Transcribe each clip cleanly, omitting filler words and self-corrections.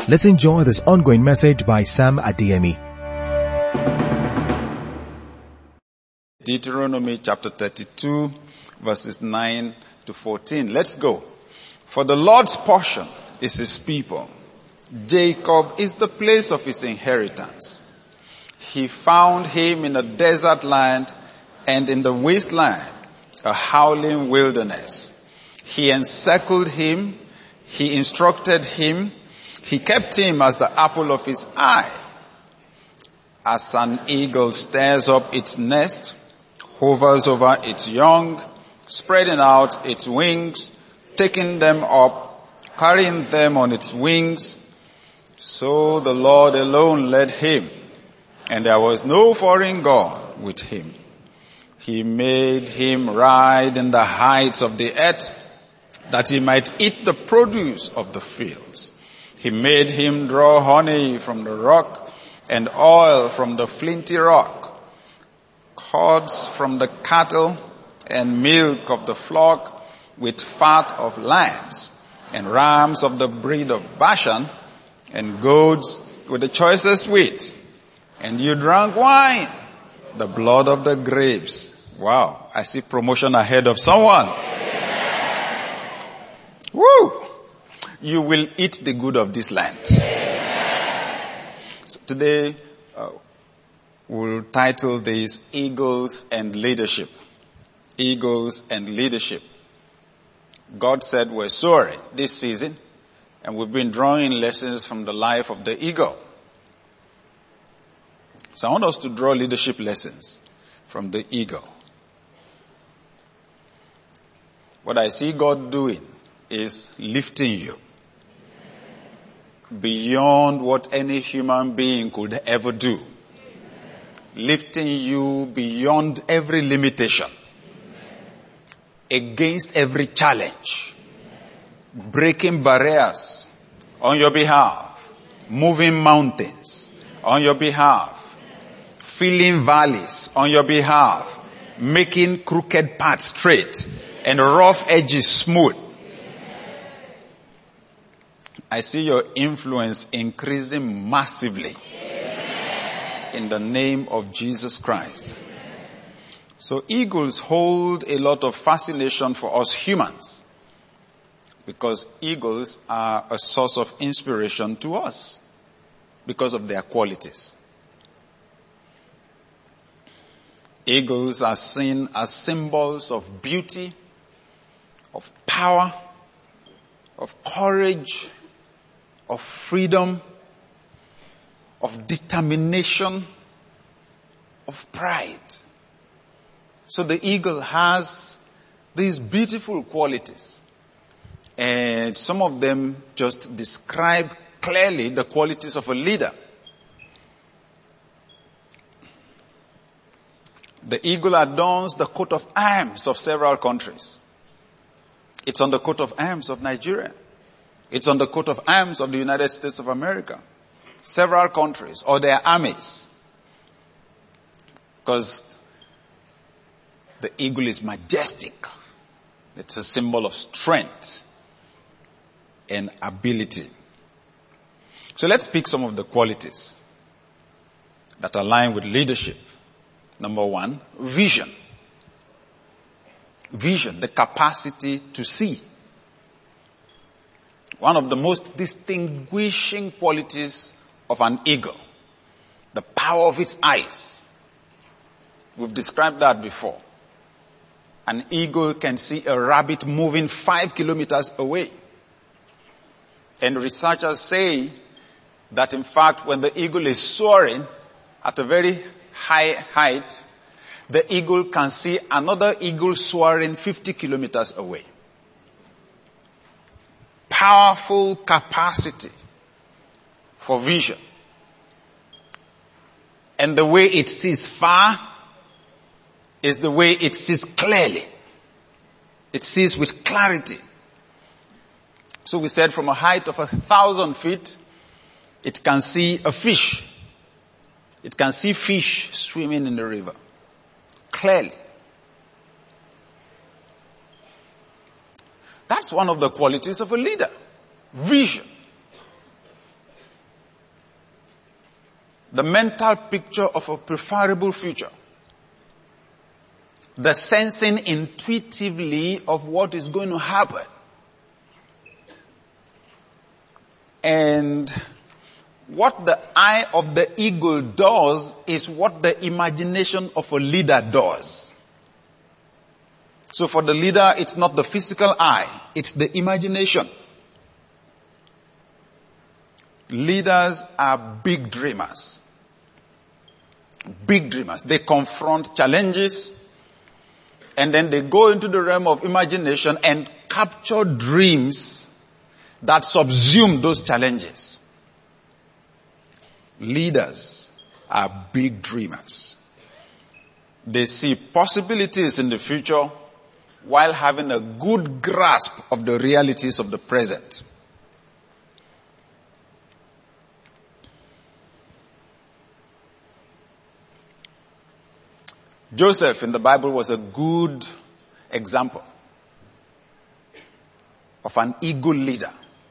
Let's enjoy this ongoing message by Sam Adeyemi. Deuteronomy chapter 32, verses 9 to 14. Let's go. For the Lord's portion is his people. Jacob is the place of his inheritance. He found him in a desert land and in the wasteland, a howling wilderness. He encircled him. He instructed him. He kept him as the apple of his eye. As an eagle stirs up its nest, hovers over its young, spreading out its wings, taking them up, carrying them on its wings. So the Lord alone led him, and there was no foreign God with him. He made him ride in the heights of the earth, that he might eat the produce of the fields. He made him draw honey from the rock, and oil from the flinty rock, cords from the cattle, and milk of the flock, with fat of lambs, and rams of the breed of Bashan, and goats with the choicest wheat. And you drank wine, the blood of the grapes. Wow, I see promotion ahead of someone. Woo! You will eat the good of this land. So today, we'll title this Eagles and Leadership. Eagles and Leadership. God said we're soaring this season, and we've been drawing lessons from the life of the eagle. So I want us to draw leadership lessons from the eagle. What I see God doing is lifting you beyond what any human being could ever do. Lifting you beyond every limitation, against every challenge, breaking barriers on your behalf, moving mountains on your behalf, filling valleys on your behalf, making crooked paths straight and rough edges smooth. I see your influence increasing massively in the name of Jesus Christ. So eagles hold a lot of fascination for us humans, because eagles are a source of inspiration to us because of their qualities. Eagles are seen as symbols of beauty, of power, of courage, of freedom, of determination, of pride. So the eagle has these beautiful qualities, and some of them just describe clearly the qualities of a leader. The eagle adorns the coat of arms of several countries. It's on the coat of arms of Nigeria. It's on the coat of arms of the United States of America. Several countries, or their armies. Because the eagle is majestic. It's a symbol of strength and ability. So let's pick some of the qualities that align with leadership. Number one, vision. Vision, the capacity to see. One of the most distinguishing qualities of an eagle, the power of its eyes. We've described that before. An eagle can see a rabbit moving 5 kilometers away. And researchers say that in fact when the eagle is soaring at a very high height, the eagle can see another eagle soaring 50 kilometers away. Powerful capacity for vision. And the way it sees far is the way it sees clearly. It sees with clarity. So we said from a height of 1,000 feet, it can see a fish. It can see fish swimming in the river. Clearly. That's one of the qualities of a leader. Vision. the mental picture of a preferable future, the sensing intuitively of what is going to happen. And what the eye of the eagle does is what the imagination of a leader does. So for the leader, it's not the physical eye, it's the imagination. Leaders are big dreamers. Big dreamers. They confront challenges and then they go into the realm of imagination and capture dreams that subsume those challenges. Leaders are big dreamers. They see possibilities in the future while having a good grasp of the realities of the present. Joseph in the Bible was a good example of an eagle leader.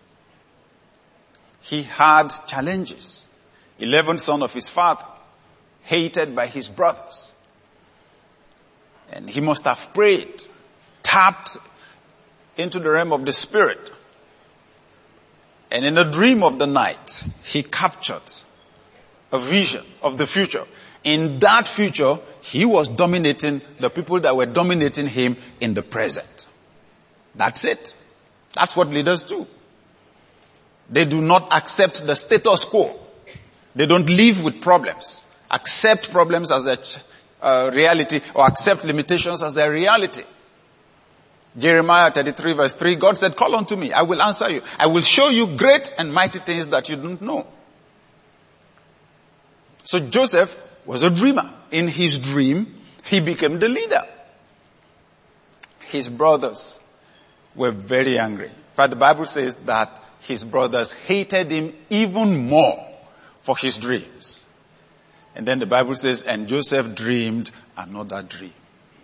He had challenges. 11th son of his father, hated by his brothers. And he must have prayed, tapped into the realm of the spirit. And in a dream of the night, he captured a vision of the future. In that future, he was dominating the people that were dominating him in the present. That's it. That's what leaders do. They do not accept the status quo. They don't live with problems. Accept problems as a reality or accept limitations as a reality. Jeremiah 33 verse 3, God said, call unto me, I will answer you. I will show you great and mighty things that you don't know. So Joseph was a dreamer. In his dream, he became the leader. His brothers were very angry. In fact, the Bible says that his brothers hated him even more for his dreams. And then the Bible says, and Joseph dreamed another dream.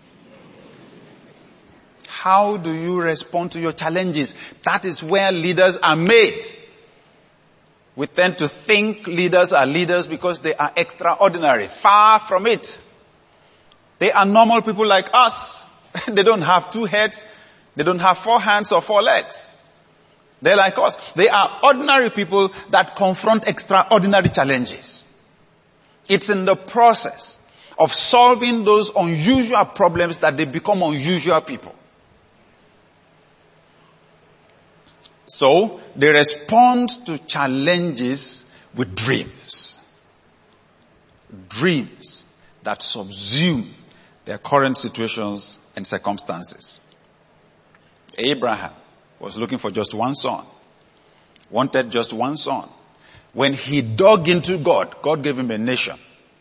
How do you respond to your challenges? That is where leaders are made. We tend to think leaders are leaders because they are extraordinary. Far from it. They are normal people like us. They don't have 2 heads. They don't have 4 hands or 4 legs. They're like us. They are ordinary people that confront extraordinary challenges. It's in the process of solving those unusual problems that they become unusual people. So, they respond to challenges with dreams. Dreams that subsume their current situations and circumstances. Abraham was looking for just one son. Wanted just one son. When he dug into God, God gave him a nation.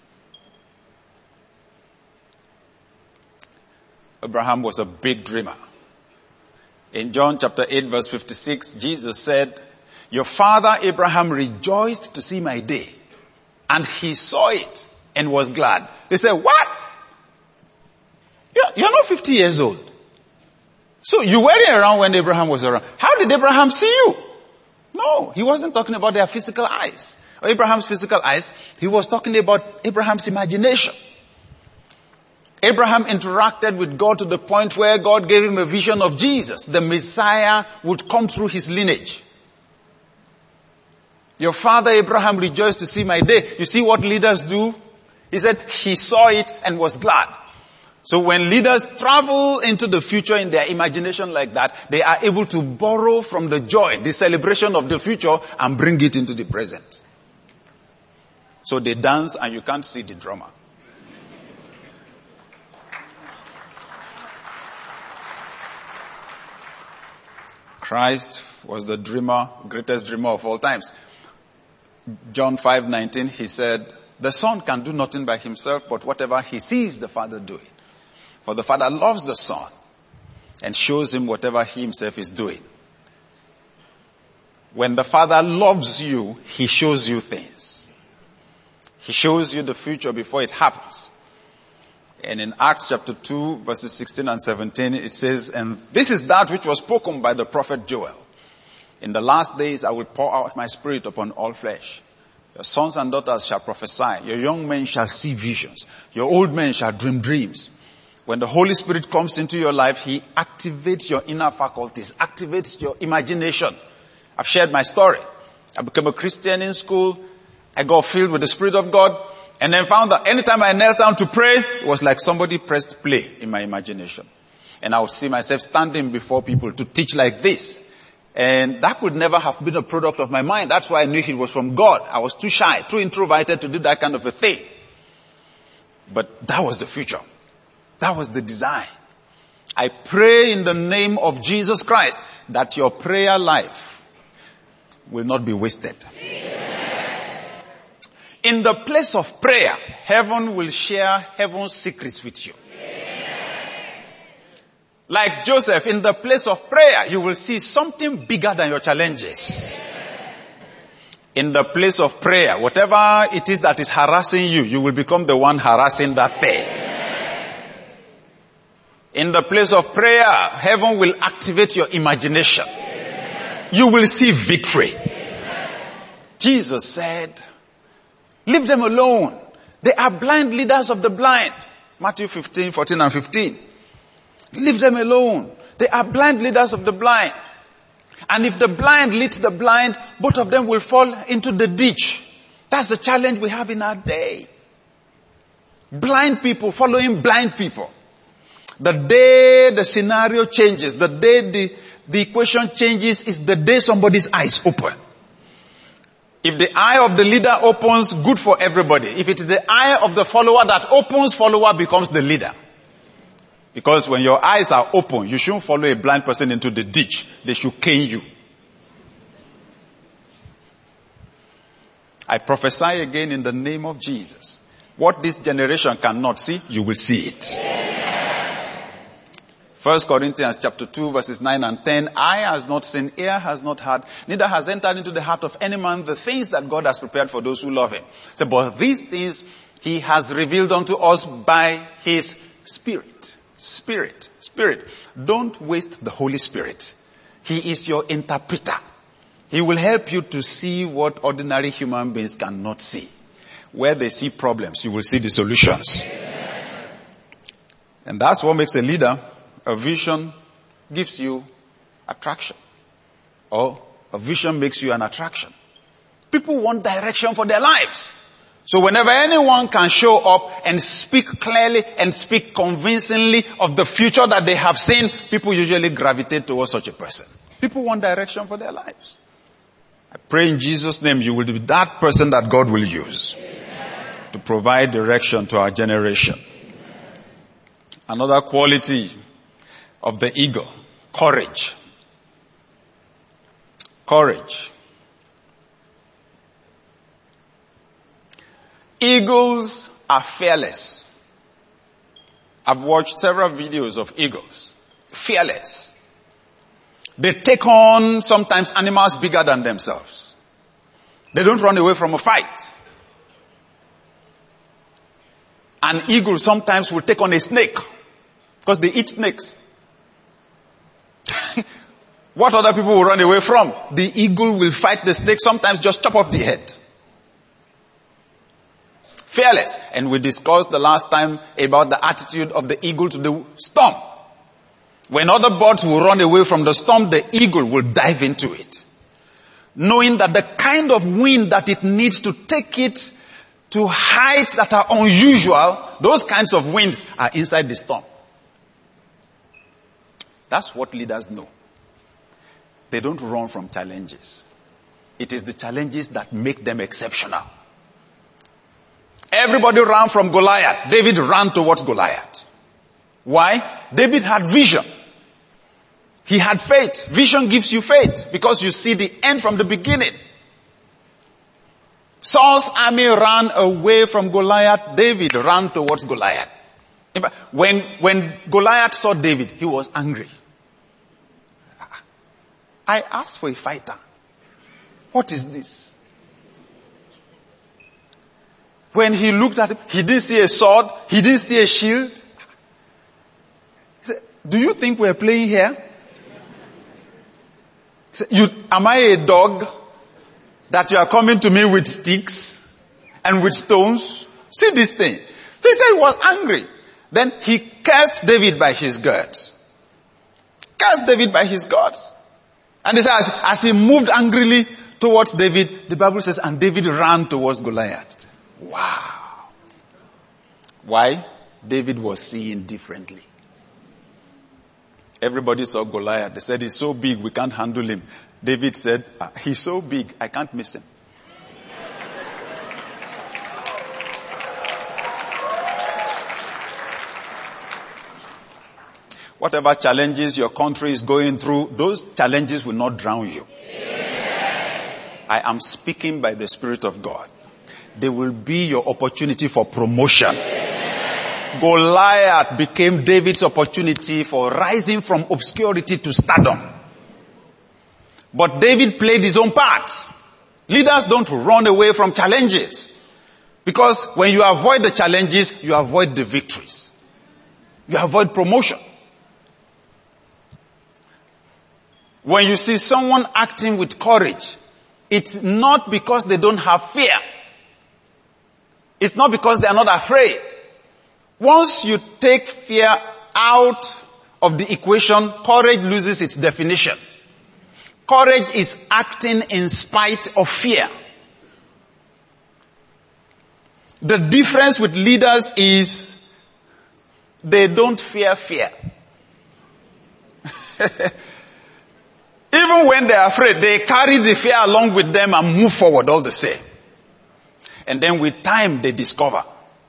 Abraham was a big dreamer. In John chapter 8 verse 56, Jesus said, your father Abraham rejoiced to see my day, and he saw it and was glad. They said, what? You're not 50 years old. So you weren't around when Abraham was around. How did Abraham see you? No, he wasn't talking about their physical eyes, or Abraham's physical eyes. He was talking about Abraham's imagination. Abraham interacted with God to the point where God gave him a vision of Jesus. The Messiah would come through his lineage. Your father Abraham rejoiced to see my day. You see what leaders do? He said he saw it and was glad. So when leaders travel into the future in their imagination like that, they are able to borrow from the joy, the celebration of the future, and bring it into the present. So they dance and you can't see the drummer. Christ was the dreamer, greatest dreamer of all times. John 5:19, he said, the Son can do nothing by himself, but whatever he sees the Father doing. For the Father loves the Son and shows him whatever he himself is doing. When the Father loves you, he shows you things. He shows you the future before it happens. And in Acts chapter 2 verses 16 and 17 it says, and this is that which was spoken by the prophet Joel. In the last days I will pour out my spirit upon all flesh. Your sons and daughters shall prophesy. Your young men shall see visions. Your old men shall dream dreams. When the Holy Spirit comes into your life, He activates your inner faculties, activates your imagination. I've shared my story. I became a Christian in school. I got filled with the Spirit of God, and then found that anytime I knelt down to pray, it was like somebody pressed play in my imagination. And I would see myself standing before people to teach like this. And that could never have been a product of my mind. That's why I knew it was from God. I was too shy, too introverted to do that kind of a thing. But that was the future. That was the design. I pray in the name of Jesus Christ that your prayer life will not be wasted. Amen. In the place of prayer, heaven will share heaven's secrets with you. Amen. Like Joseph, in the place of prayer, you will see something bigger than your challenges. Amen. In the place of prayer, whatever it is that is harassing you, you will become the one harassing that thing. Amen. In the place of prayer, heaven will activate your imagination. Amen. You will see victory. Amen. Jesus said, leave them alone. They are blind leaders of the blind. Matthew 15, 14 and 15. Leave them alone. They are blind leaders of the blind. And if the blind leads the blind, both of them will fall into the ditch. That's the challenge we have in our day. Blind people following blind people. The day the scenario changes, the day the equation changes is the day somebody's eyes open. If the eye of the leader opens, good for everybody. If it is the eye of the follower that opens, follower becomes the leader. Because when your eyes are open, you shouldn't follow a blind person into the ditch. They should cane you. I prophesy again in the name of Jesus. What this generation cannot see, you will see it. 1 Corinthians chapter 2 verses 9 and 10. Eye has not seen, ear has not heard, neither has entered into the heart of any man the things that God has prepared for those who love Him. So, but these things He has revealed unto us by His Spirit. Spirit. Don't waste the Holy Spirit. He is your interpreter. He will help you to see what ordinary human beings cannot see. Where they see problems, you will see the solutions. And that's what makes a leader. A vision gives you attraction. Or a vision makes you an attraction. People want direction for their lives. So whenever anyone can show up and speak clearly and speak convincingly of the future that they have seen, people usually gravitate towards such a person. People want direction for their lives. I pray in Jesus' name you will be that person that God will use to provide direction to our generation. Another quality of the eagle, courage. Courage. Eagles are fearless. I've watched several videos of eagles. Fearless. They take on sometimes animals bigger than themselves. They don't run away from a fight. An eagle sometimes will take on a snake because they eat snakes. What other people will run away from? The eagle will fight the snake, sometimes just chop off the head. Fearless. And we discussed the last time about the attitude of the eagle to the storm. When other birds will run away from the storm, the eagle will dive into it. Knowing that the kind of wind that it needs to take it to heights that are unusual, those kinds of winds are inside the storm. That's what leaders know. They don't run from challenges. It is the challenges that make them exceptional. Everybody ran from Goliath. David ran towards Goliath. Why? David had vision. He had faith. Vision gives you faith because you see the end from the beginning. Saul's army ran away from Goliath. David ran towards Goliath. In fact, when Goliath saw David, he was angry. I asked for a fighter. What is this? When he looked at him, he didn't see a sword. He didn't see a shield. He said, do you think we're playing here? He said, am I a dog? that you are coming to me with sticks and with stones? See this thing. He said he was angry. Then he cursed David by his gods. Cursed David by his gods. And he says, as he moved angrily towards David, the Bible says, and David ran towards Goliath. Wow. Why? David was seeing differently. Everybody saw Goliath. They said, he's so big, we can't handle him. David said, he's so big, I can't miss him. Whatever challenges your country is going through, those challenges will not drown you. I am speaking by the Spirit of God. They will be your opportunity for promotion. Goliath became David's opportunity for rising from obscurity to stardom. But David played his own part. Leaders don't run away from challenges. Because when you avoid the challenges, you avoid the victories. You avoid promotion. When you see someone acting with courage, it's not because they don't have fear. It's not because they are not afraid. Once you take fear out of the equation, courage loses its definition. Courage is acting in spite of fear. The difference with leaders is they don't fear fear. Even when they are afraid, they carry the fear along with them and move forward all the same. And then with time, they discover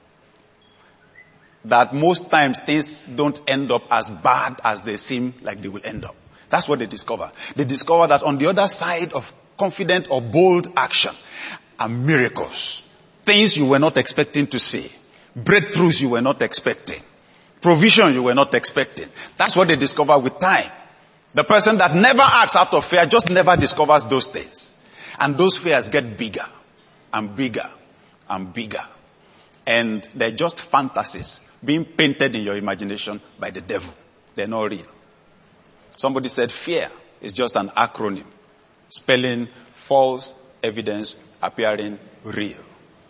that most times things don't end up as bad as they seem like they will end up. That's what they discover. They discover that on the other side of confident or bold action are miracles. Things you were not expecting to see. Breakthroughs you were not expecting. Provision you were not expecting. That's what they discover with time. The person that never acts out of fear just never discovers those things. And those fears get bigger and bigger and bigger. And they're just fantasies being painted in your imagination by the devil. They're not real. Somebody said fear is just an acronym spelling false evidence appearing real.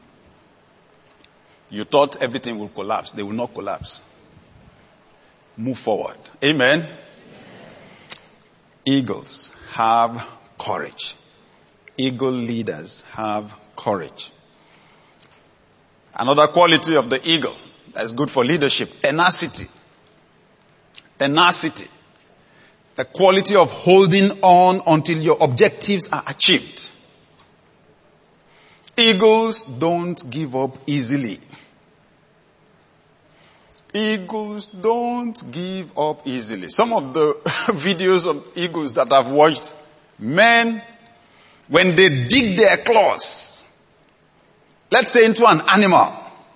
You thought everything will collapse. They will not collapse. Move forward. Amen. Eagles have courage. Eagle leaders have courage. Another quality of the eagle that's good for leadership, tenacity. Tenacity. The quality of holding on until your objectives are achieved. Eagles don't give up easily. Eagles don't give up easily. Some of the videos of eagles that I've watched, men, when they dig their claws, let's say into an animal,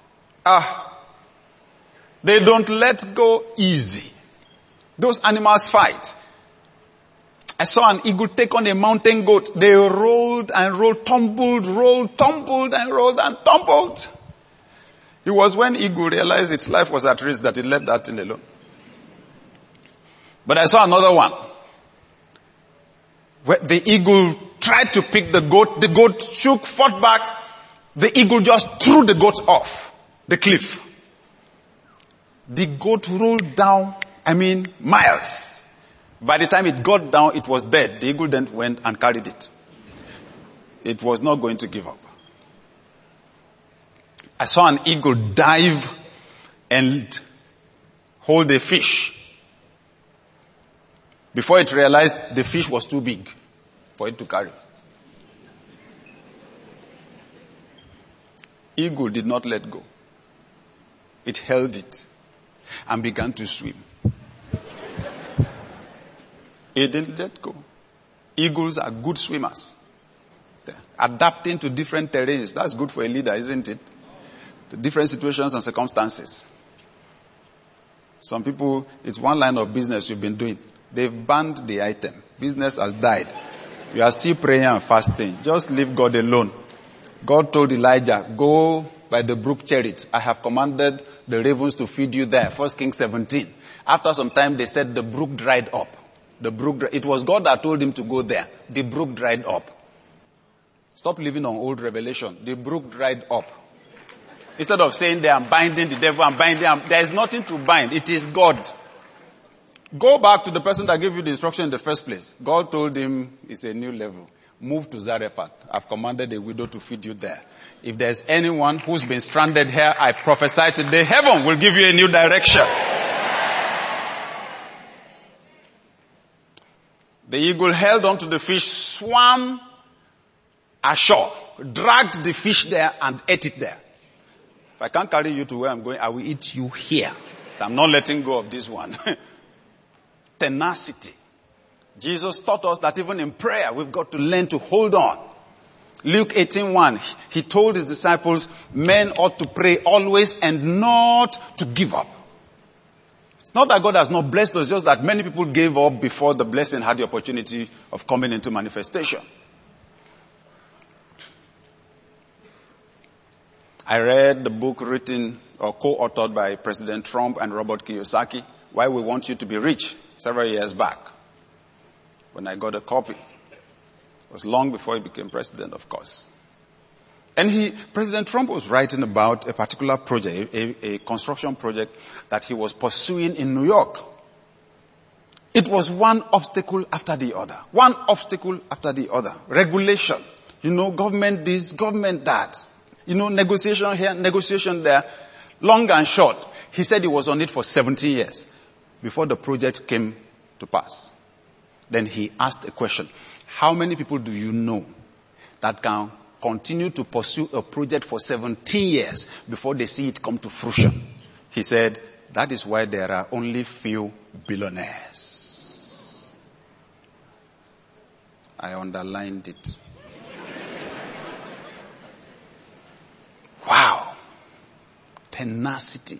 they don't let go easy. Those animals fight. I saw an eagle take on a mountain goat. They rolled and rolled, tumbled, rolled, tumbled and rolled and tumbled. It was when eagle realized its life was at risk that it let that thing alone. But I saw another one where the eagle tried to pick the goat shook, fought back, the eagle just threw the goat off the cliff. The goat rolled down, miles. By the time it got down, it was dead. The eagle then went and carried it. It was not going to give up. I saw an eagle dive and hold a fish. Before it realized the fish was too big for it to carry. Eagle did not let go. It held it and began to swim. It didn't let go. Eagles are good swimmers. They're adapting to different terrains. That's good for a leader, isn't it? To different situations and circumstances. Some people, it's one line of business you've been doing. They've banned the item. Business has died. You are still praying and fasting. Just leave God alone. God told Elijah, go by the brook Cherith. I have commanded the ravens to feed you there. 1 Kings 17. After some time, they said the brook dried up. It was God that told him to go there. The brook dried up. Stop living on old revelation. The brook dried up. Instead of saying they are binding the devil and binding him, there is nothing to bind. It is God. Go back to the person that gave you the instruction in the first place. God told him it's a new level. Move to Zarephath. I've commanded a widow to feed you there. If there's anyone who's been stranded here, I prophesy today, heaven will give you a new direction. The eagle held on to the fish, swam ashore, dragged the fish there and ate it there. If I can't carry you to where I'm going, I will eat you here. I'm not letting go of this one. Tenacity. Jesus taught us that even in prayer, we've got to learn to hold on. Luke 18:1, he told his disciples, men ought to pray always and not to give up. It's not that God has not blessed us, just that many people gave up before the blessing had the opportunity of coming into manifestation. I read the book written or co-authored by President Trump and Robert Kiyosaki, Why We Want You to Be Rich, several years back. When I got a copy. It was long before he became president, of course. And President Trump was writing about a particular project, a construction project that he was pursuing in New York. It was one obstacle after the other. One obstacle after the other. Regulation. Government this, government that. Negotiation here, negotiation there. Long and short. He said he was on it for 17 years before the project came to pass. Then he asked a question. How many people do you know that can continue to pursue a project for 17 years before they see it come to fruition? He said, that is why there are only few billionaires. I underlined it. Wow. Tenacity.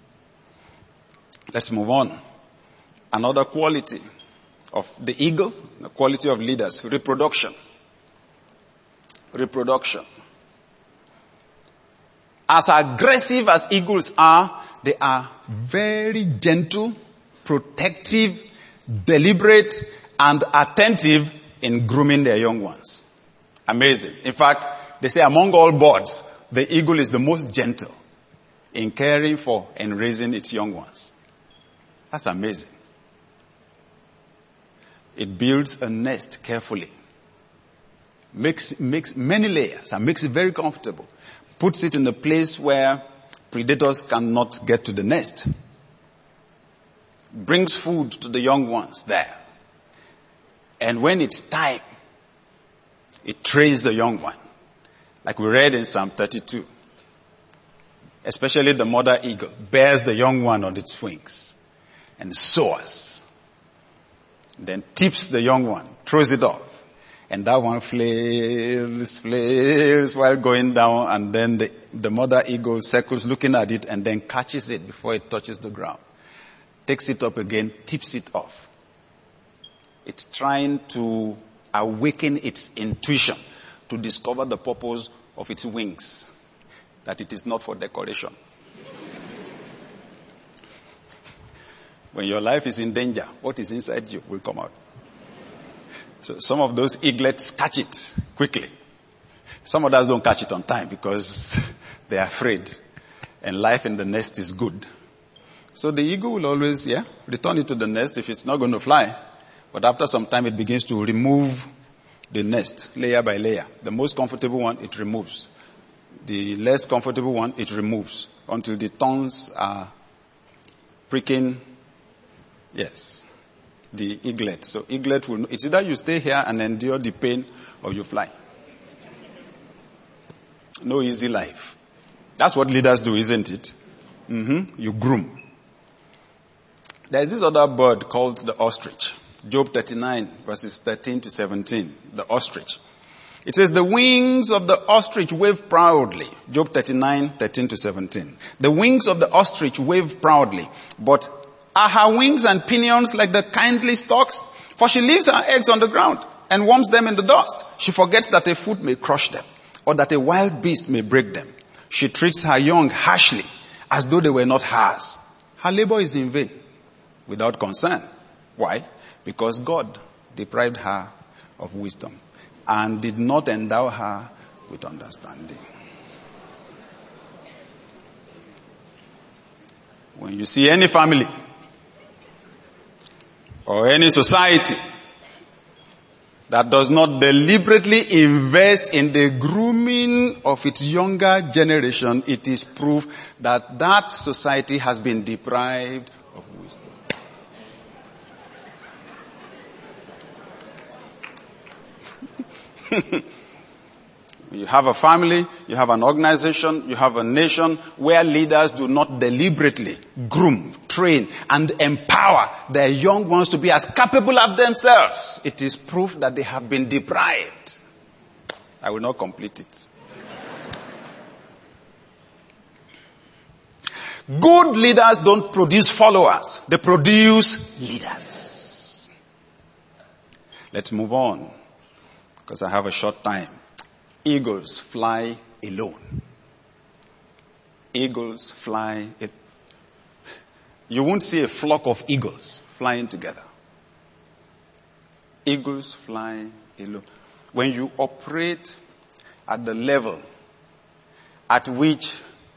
Let's move on. Another quality of the eagle, the quality of leaders, reproduction. Reproduction. As aggressive as eagles are, they are very gentle, protective, deliberate, and attentive in grooming their young ones. Amazing. In fact, they say among all birds, the eagle is the most gentle in caring for and raising its young ones. That's amazing. It builds a nest carefully. Makes many layers and makes it very comfortable. Puts it in a place where predators cannot get to the nest. Brings food to the young ones there. And when it's time, it trains the young one. Like we read in Psalm 32. Especially the mother eagle bears the young one on its wings and soars. Then tips the young one, throws it off. And that one flails while going down, and then the mother eagle circles looking at it and then catches it before it touches the ground. Takes it up again, tips it off. It's trying to awaken its intuition to discover the purpose of its wings. That it is not for decoration. When your life is in danger, what is inside you will come out. So some of those eaglets catch it quickly. Some others don't catch it on time because they are afraid. And life in the nest is good. So the eagle will always, return it to the nest if it's not going to fly. But after some time it begins to remove the nest layer by layer. The most comfortable one, it removes. The less comfortable one, it removes. Until the thorns are pricking. Yes. The eaglet. So eaglet will, it's either you stay here and endure the pain or you fly. No easy life. That's what leaders do, isn't it? You groom. There's this other bird called the ostrich. Job 39 verses 13 to 17. The ostrich. It says, the wings of the ostrich wave proudly. Job 39, 13 to 17. The wings of the ostrich wave proudly, but are her wings and pinions like the kindly stalks? For she leaves her eggs on the ground and warms them in the dust. She forgets that a foot may crush them, or that a wild beast may break them. She treats her young harshly, as though they were not hers. Her labor is in vain, without concern. Why? Because God deprived her of wisdom. and did not endow her with understanding. When you see any family or any society that does not deliberately invest in the grooming of its younger generation, it is proof that that society has been deprived of wisdom. You have a family, you have an organization, you have a nation where leaders do not deliberately groom, train, and empower their young ones to be as capable of themselves. It is proof that they have been deprived. I will not complete it. Good leaders don't produce followers. They produce leaders. Let's move on, because I have a short time. Eagles fly alone. Eagles fly. You won't see a flock of eagles flying together. Eagles fly alone. When you operate at the level at which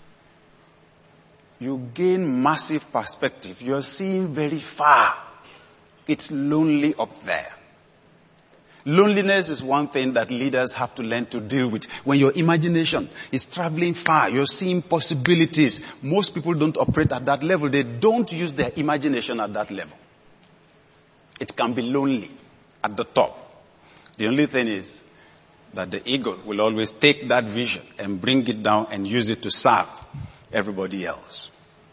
you gain massive perspective, you're seeing very far. It's lonely up there. Loneliness is one thing that leaders have to learn to deal with. When your imagination is traveling far, you're seeing possibilities. Most people don't operate at that level. They don't use their imagination at that level. It can be lonely at the top. The only thing is that the eagle will always take that vision and bring it down and use it to serve everybody else.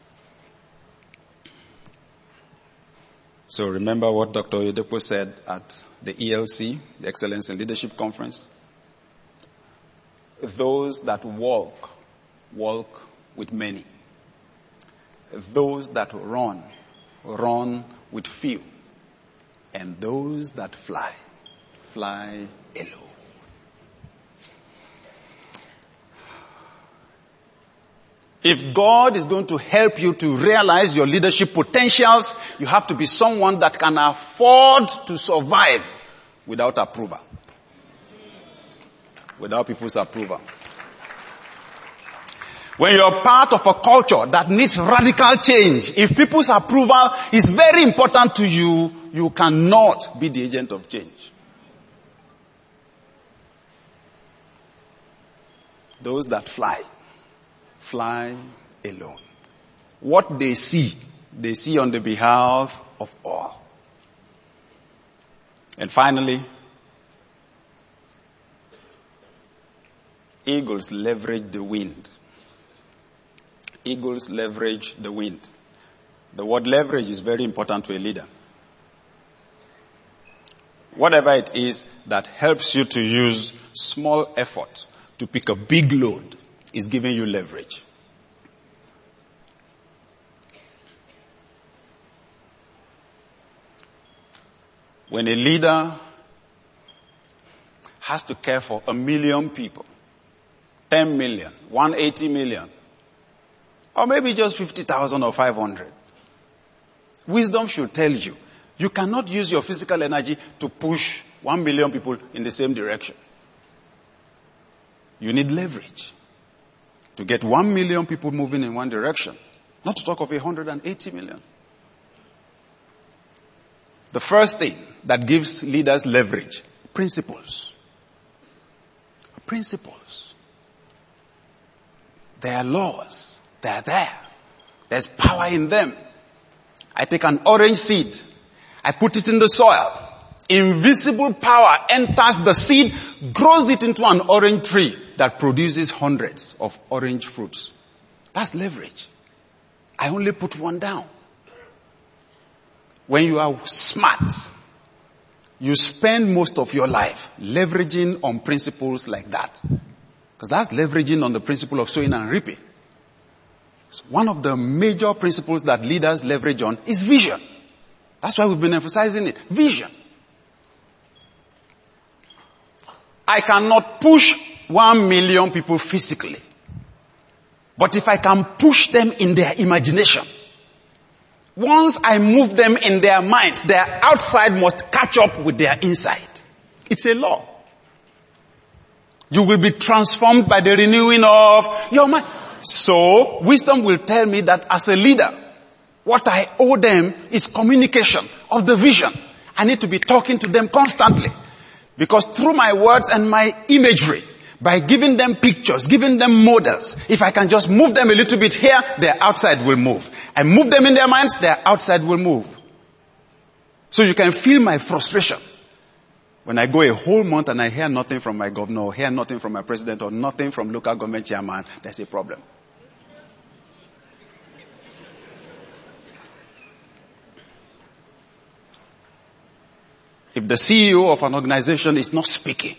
So remember what Dr. Oyedepo said at the ELC, the Excellence in Leadership Conference. Those that walk with many. Those that run with few. And those that fly alone. If God is going to help you to realize your leadership potentials, you have to be someone that can afford to survive without approval. Without people's approval. When you're part of a culture that needs radical change, if people's approval is very important to you, you cannot be the agent of change. Those that fly alone. What they see on the behalf of all. And finally, eagles leverage the wind. Eagles leverage the wind. The word leverage is very important to a leader. Whatever it is that helps you to use small effort to pick a big load is giving you leverage. When a leader has to care for 1 million people, 10 million, 180 million, or maybe just 50,000 or 500, wisdom should tell you, you cannot use your physical energy to push 1 million people in the same direction. You need leverage to get 1 million people moving in one direction, not to talk of 180 million. The first thing that gives leaders leverage, principles. Principles. They are laws. They are there. There's power in them. I take an orange seed. I put it in the soil. Invisible power enters the seed, grows it into an orange tree that produces hundreds of orange fruits. That's leverage. I only put one down. When you are smart, you spend most of your life leveraging on principles like that. Because that's leveraging on the principle of sowing and reaping. So one of the major principles that leaders leverage on is vision. That's why we've been emphasizing it. Vision. I cannot push 1 million people physically. But if I can push them in their imagination, once I move them in their minds, their outside must catch up with their inside. It's a law. You will be transformed by the renewing of your mind. So, wisdom will tell me that as a leader, what I owe them is communication of the vision. I need to be talking to them constantly. Because through my words and my imagery, by giving them pictures, giving them models, if I can just move them a little bit here, their outside will move. I move them in their minds, their outside will move. So you can feel my frustration. When I go a whole month and I hear nothing from my governor, or hear nothing from my president, or nothing from local government chairman, there's a problem. If the CEO of an organization is not speaking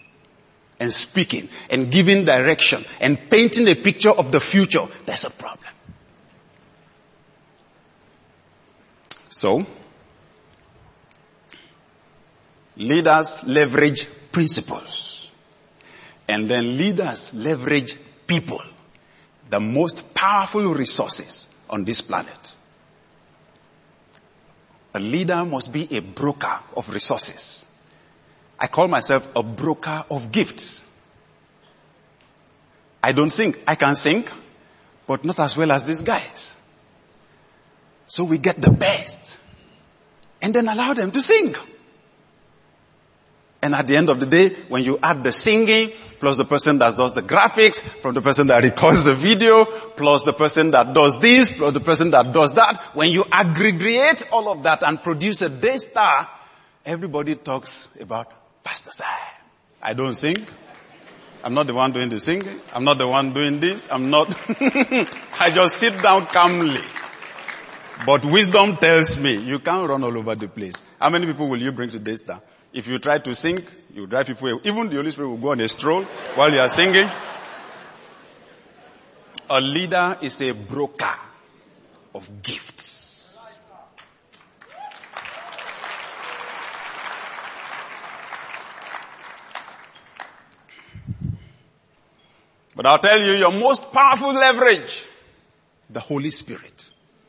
and giving direction and painting a picture of the future, there's a problem. So, leaders leverage principles. And then leaders leverage people. The most powerful resources on this planet. A leader must be a broker of resources. I call myself a broker of gifts. I don't sing. I can sing, but not as well as these guys. So we get the best. And then allow them to sing. And at the end of the day, when you add the singing, plus the person that does the graphics, from the person that records the video, plus the person that does this, plus the person that does that, when you aggregate all of that and produce a day star, everybody talks about Pastor Sam. I don't sing. I'm not the one doing the singing. I'm not the one doing this. I'm not. I just sit down calmly. But wisdom tells me you can't run all over the place. How many people will you bring to day star? If you try to sing, you drive people away. Even the Holy Spirit will go on a stroll while you are singing. A leader is a broker of gifts. But I'll tell you, your most powerful leverage, the Holy Spirit.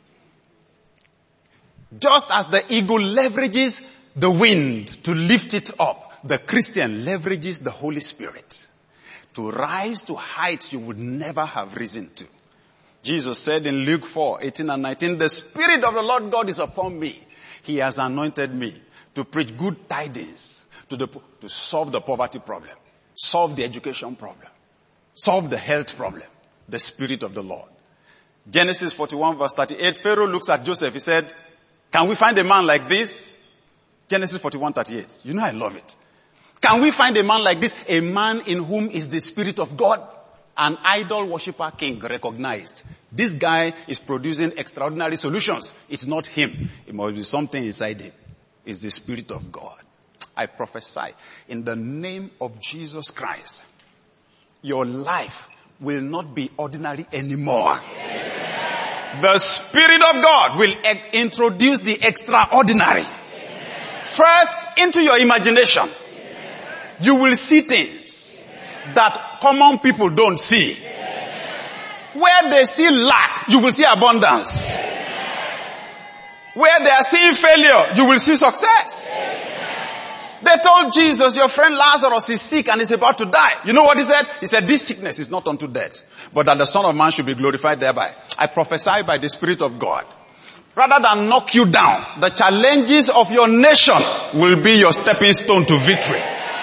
Just as the eagle leverages the wind to lift it up, the Christian leverages the Holy Spirit to rise to heights you would never have risen to. Jesus said in Luke 4:18 and 19, the Spirit of the Lord God is upon me. He has anointed me to preach good tidings to solve the poverty problem, solve the education problem, solve the health problem. The Spirit of the Lord. Genesis 41 verse 38, Pharaoh looks at Joseph. He said, can we find a man like this? Genesis 41:38. You know I love it. Can we find a man like this? A man in whom is the Spirit of God. An idol worshiper king recognized. This guy is producing extraordinary solutions. It's not him. It must be something inside him. It's the Spirit of God. I prophesy in the name of Jesus Christ, your life will not be ordinary anymore. Amen. The Spirit of God will introduce the extraordinary. First, into your imagination. You will see things that common people don't see. Where they see lack, you will see abundance. Where they are seeing failure, you will see success. They told Jesus, your friend Lazarus is sick and is about to die. You know what he said? He said, this sickness is not unto death, but that the Son of Man should be glorified thereby. I prophesy by the Spirit of God. Rather than knock you down, the challenges of your nation will be your stepping stone to victory.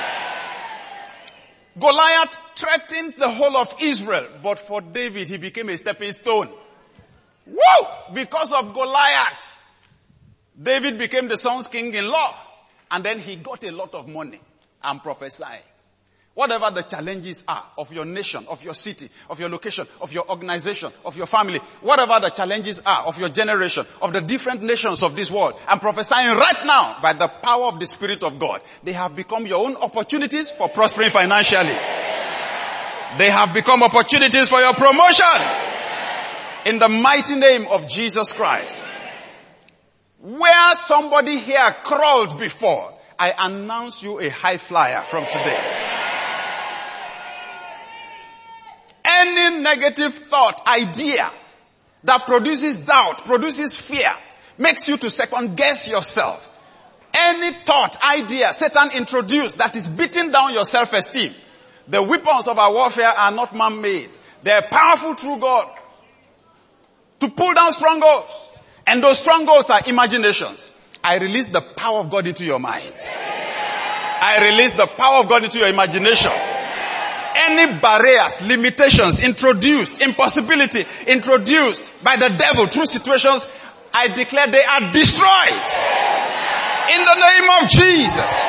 Goliath threatened the whole of Israel, but for David, he became a stepping stone. Woo! Because of Goliath, David became the son's king-in-law, and then he got a lot of money and prophesying. Whatever the challenges are of your nation, of your city, of your location, of your organization, of your family, whatever the challenges are of your generation, of the different nations of this world, I'm prophesying right now by the power of the Spirit of God. They have become your own opportunities for prospering financially. They have become opportunities for your promotion. In the mighty name of Jesus Christ. Where somebody here crawled before, I announce you a high flyer from today. Any negative thought, idea that produces doubt, produces fear, makes you to second guess yourself. Any thought, idea Satan introduced that is beating down your self-esteem, The weapons of our warfare are not man-made. They are powerful through God to pull down strongholds. And those strongholds are imaginations. I release the power of God into your mind. I release the power of God into your imagination. Any barriers, limitations introduced, impossibility introduced by the devil through situations, I declare they are destroyed. In the name of Jesus.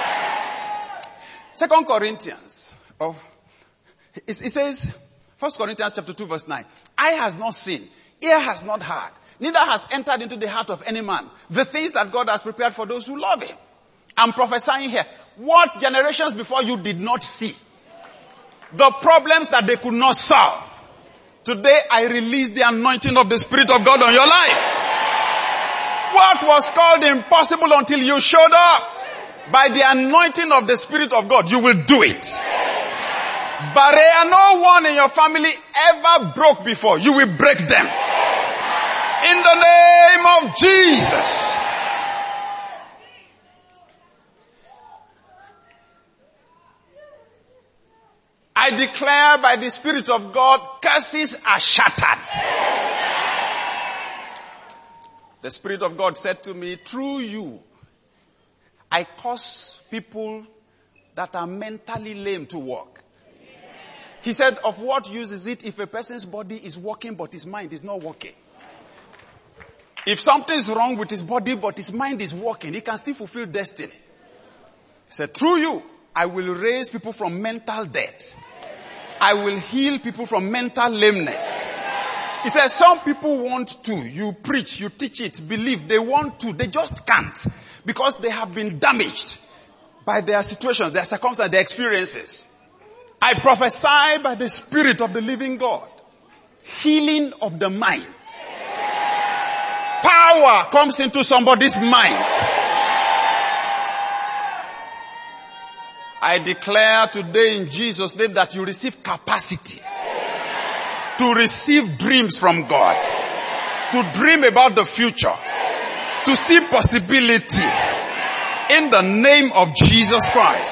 2 Corinthians. It says, 1 Corinthians chapter 2 verse 9. Eye has not seen, ear has not heard, neither has entered into the heart of any man the things that God has prepared for those who love him. I'm prophesying here. What generations before you did not see. The problems that they could not solve. Today I release the anointing of the Spirit of God on your life. What was called impossible until you showed up, by the anointing of the Spirit of God, you will do it. Barrier no one in your family ever broke before, you will break them. In the name of Jesus. I declare by the Spirit of God, curses are shattered. The Spirit of God said to me, through you, I cause people that are mentally lame to walk. He said, of what use is it if a person's body is working but his mind is not working? If something is wrong with his body but his mind is working, he can still fulfill destiny. He said, through you, I will raise people from mental death. I will heal people from mental lameness. He says some people want to. You preach, you teach it, believe. They want to. They just can't. Because they have been damaged by their situations, their circumstances, their experiences. I prophesy by the Spirit of the living God. Healing of the mind. Power comes into somebody's mind. I declare today in Jesus' name that you receive capacity to receive dreams from God, to dream about the future, to see possibilities in the name of Jesus Christ.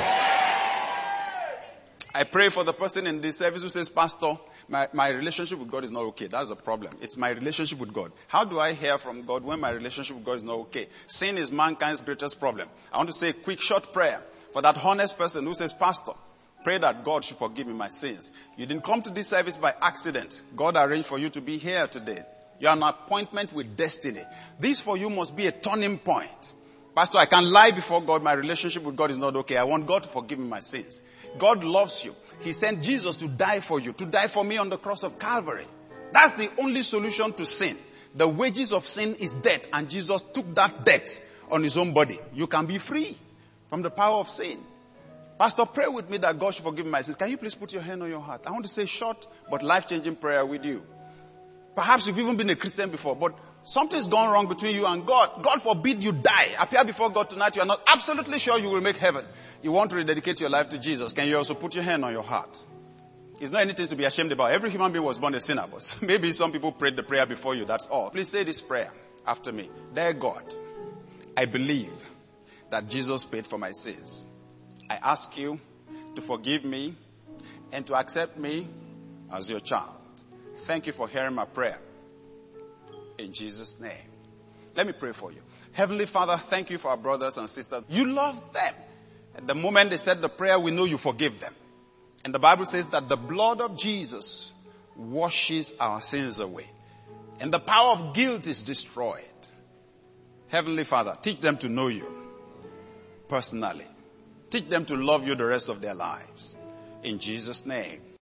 I pray for the person in this service who says, Pastor, my relationship with God is not okay. That's a problem. It's my relationship with God. How do I hear from God when my relationship with God is not okay? Sin is mankind's greatest problem. I want to say a quick short prayer for that honest person who says, Pastor, pray that God should forgive me my sins. You didn't come to this service by accident. God arranged for you to be here today. You are an appointment with destiny. This for you must be a turning point. Pastor, I can't lie before God. My relationship with God is not okay. I want God to forgive me my sins. God loves you. He sent Jesus to die for you, to die for me on the cross of Calvary. That's the only solution to sin. The wages of sin is death, and Jesus took that death on his own body. You can be free from the power of sin. Pastor, pray with me that God should forgive me my sins. Can you please put your hand on your heart? I want to say short but life-changing prayer with you. Perhaps you've even been a Christian before, but something's gone wrong between you and God. God forbid you die. Appear before God tonight. You are not absolutely sure you will make heaven. You want to rededicate your life to Jesus. Can you also put your hand on your heart? It's not anything to be ashamed about. Every human being was born a sinner, but maybe some people prayed the prayer before you. That's all. Please say this prayer after me. Dear God, I believe that Jesus paid for my sins. I ask you to forgive me and to accept me as your child. Thank you for hearing my prayer. In Jesus' name. Let me pray for you. Heavenly Father, thank you for our brothers and sisters. You love them. At the moment they said the prayer, we know you forgive them. And the Bible says that the blood of Jesus washes our sins away. And the power of guilt is destroyed. Heavenly Father, teach them to know you personally. Teach them to love you the rest of their lives. In Jesus' name.